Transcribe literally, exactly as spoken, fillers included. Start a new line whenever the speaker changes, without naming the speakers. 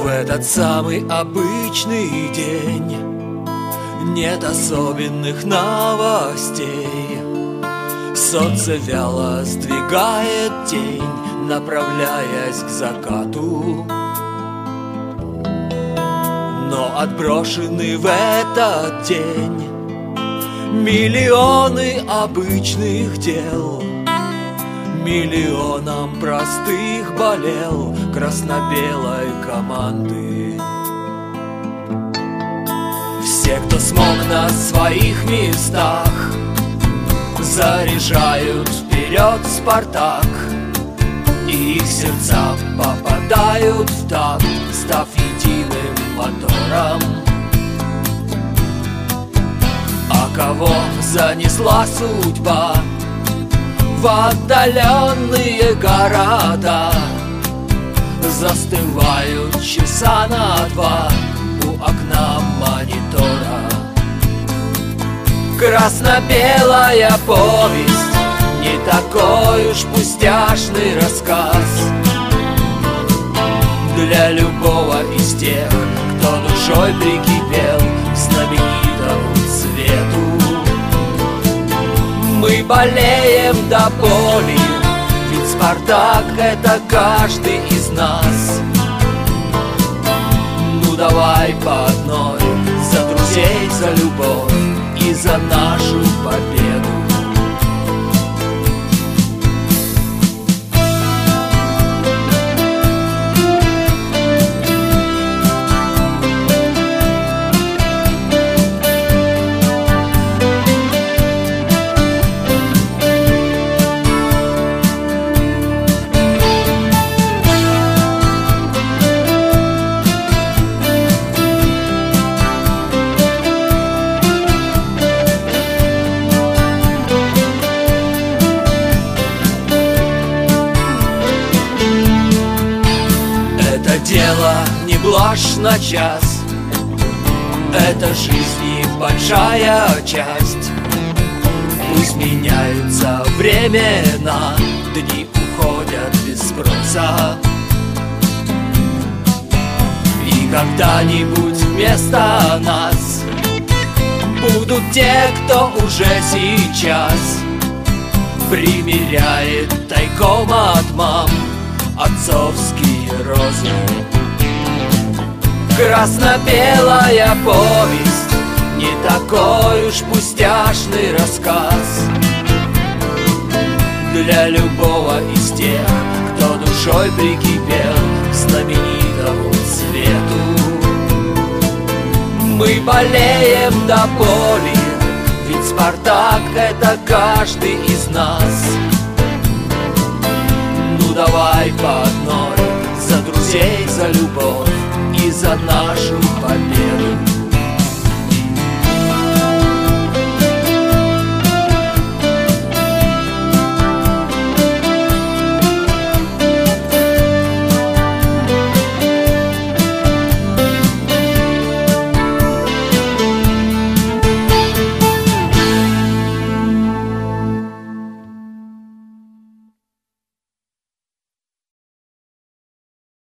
В этот самый обычный день нет особенных новостей. Солнце вяло сдвигает тень, направляясь к закату. Но отброшены в этот день миллионы обычных дел. Миллионам простых болел красно-белой команды. Все, кто смог на своих местах, заряжают вперед «Спартак», и их сердца попадают в такт, став единым мотором. А кого занесла судьба в отдаленные города, застывают часа на два у окна монитора. Красно-белая повесть, не такой уж пустяшный рассказ для любого из тех, кто душой прикипел к знаменитому цвету. Мы болеем до боли, ведь «Спартак» — это каждый из нас. Ну давай по одной, за друзей, за любовь и за нашу победу. Дело не блажь на час, это жизни большая часть. Пусть меняются времена, дни уходят без спроса, и когда-нибудь вместо нас будут те, кто уже сейчас примеряет тайком от мам отцовские розы. Красно-белая повесть, не такой уж пустяшный рассказ для любого из тех, кто душой прикипел к знаменитому цвету. Мы болеем до боли, ведь «Спартак» — это каждый из нас. Ну давай по одной, за друзей, за любовь и за нашу победу.